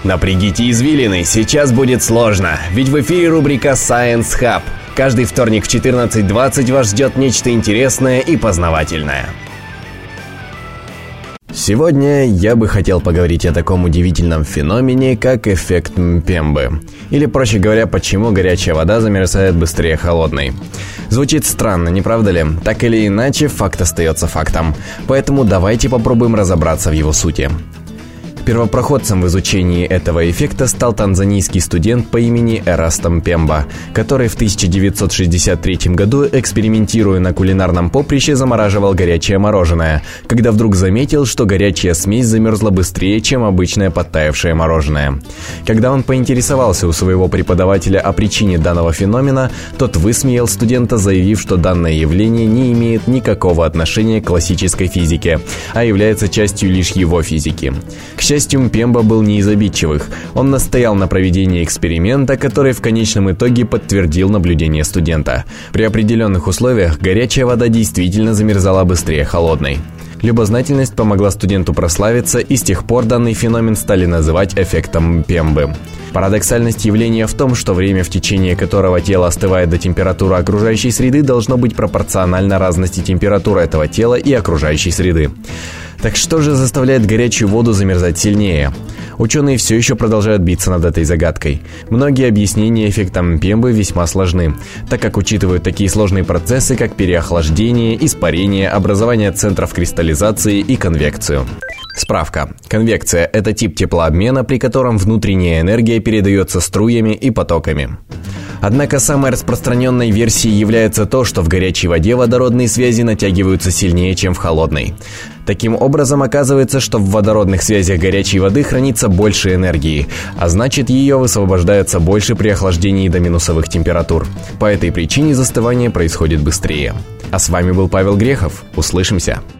Напрягите извилины, сейчас будет сложно, ведь в эфире рубрика Science Hub. Каждый вторник в 14:20 вас ждет нечто интересное и познавательное. Сегодня я бы хотел поговорить о таком удивительном феномене, как эффект Мпембы. Или, проще говоря, почему горячая вода замерзает быстрее холодной. Звучит странно, не правда ли? Так или иначе, факт остается фактом. Поэтому давайте попробуем разобраться в его сути. Первопроходцем в изучении этого эффекта стал танзанийский студент по имени Эраста Мпемба, который в 1963 году, экспериментируя на кулинарном поприще, замораживал горячее мороженое, когда вдруг заметил, что горячая смесь замерзла быстрее, чем обычное подтаявшее мороженое. Когда он поинтересовался у своего преподавателя о причине данного феномена, тот высмеял студента, заявив, что данное явление не имеет никакого отношения к классической физике, а является частью лишь его физики. К счастью, Мпемба был не из обидчивых. Он настоял на проведении эксперимента, который в конечном итоге подтвердил наблюдение студента. При определенных условиях горячая вода действительно замерзала быстрее холодной. Любознательность помогла студенту прославиться, и с тех пор данный феномен стали называть эффектом Мпембы. Парадоксальность явления в том, что время, в течение которого тело остывает до температуры окружающей среды, должно быть пропорционально разности температуры этого тела и окружающей среды. Так что же заставляет горячую воду замерзать сильнее? Ученые все еще продолжают биться над этой загадкой. Многие объяснения эффекта Мпембы весьма сложны, так как учитывают такие сложные процессы, как переохлаждение, испарение, образование центров кристаллизации и конвекцию. Справка. Конвекция – это тип теплообмена, при котором внутренняя энергия передается струями и потоками. Однако самой распространенной версией является то, что в горячей воде водородные связи натягиваются сильнее, чем в холодной. Таким образом, оказывается, что в водородных связях горячей воды хранится больше энергии, а значит, ее высвобождается больше при охлаждении до минусовых температур. По этой причине застывание происходит быстрее. А с вами был Павел Грехов. Услышимся!